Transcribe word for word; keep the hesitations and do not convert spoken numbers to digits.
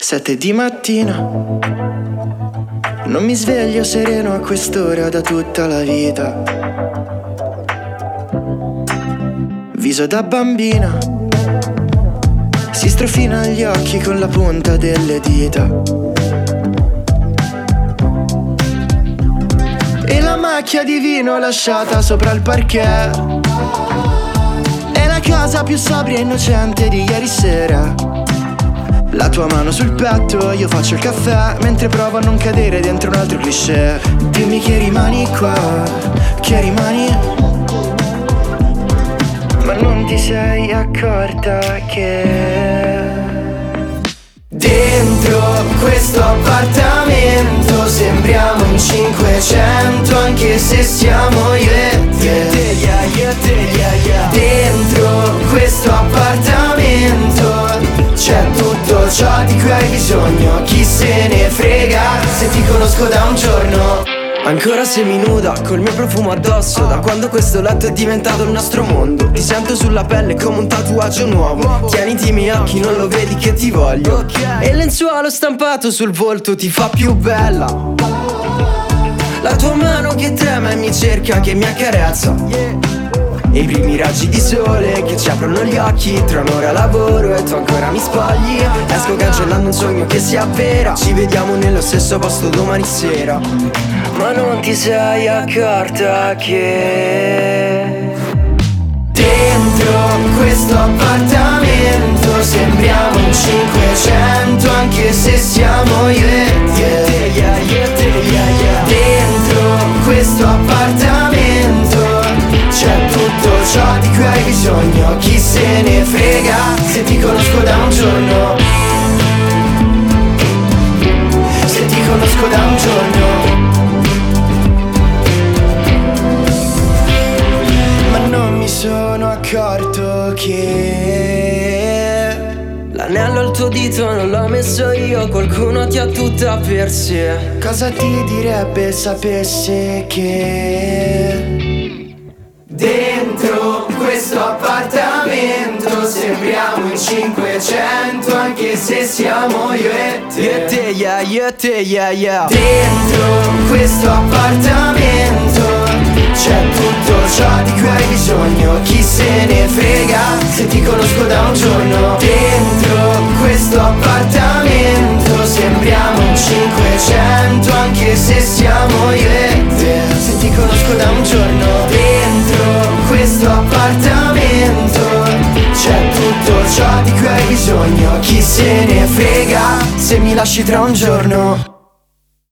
Sette di mattina, non mi sveglio sereno a quest'ora da tutta la vita. Viso da bambina, si strofina gli occhi con la punta delle dita. E la macchia di vino lasciata sopra il parquet è la cosa più sobria e innocente di ieri sera. La tua mano sul petto, io faccio il caffè mentre provo a non cadere dentro un altro cliché. Dimmi che rimani qua, che rimani, ma non ti sei accorta che dentro questo appartamento sembriamo in cinquecento, anche se siamo io e te. Dentro questo appartamento c'è tutto ciò di cui hai bisogno, chi se ne frega se ti conosco da un giorno. Ancora seminuda, col mio profumo addosso, da quando questo letto è diventato il nostro mondo. Ti sento sulla pelle come un tatuaggio nuovo. Tieniti i miei occhi, non lo vedi che ti voglio. E il lenzuolo stampato sul volto ti fa più bella. La tua mano che trema e mi cerca, che mi accarezza. E i primi raggi di sole che ci aprono gli occhi. Tra un'ora lavoro e tu ancora mi spogli. Esco cancellando un sogno che si avvera. Ci vediamo nello stesso posto domani sera, ma non ti sei accorta che dentro questo appartamento sembriamo in cinquecento, anche se siamo io e te. Dentro questo appartamento c'è tutto ciò di cui hai bisogno, chi se ne frega se ti conosco da un giorno. Se ti conosco da un giorno. Ma non mi sono accorto che l'anello al tuo dito non l'ho messo io, qualcuno ti ha tutta per sé. Cosa ti direbbe sapesse che dentro questo appartamento sembriamo in cinquecento, anche se siamo io e te. Io e te, yeah, io e te, yeah, yeah. Dentro questo appartamento c'è tutto ciò di cui hai bisogno, chi se ne frega se ti conosco da un giorno. Dentro questo appartamento sembriamo in cinquecento, anche se siamo io e te. Se ti conosco da un giorno. Dentro questo appartamento c'è tutto ciò di cui hai bisogno, chi se ne frega se mi lasci tra un giorno.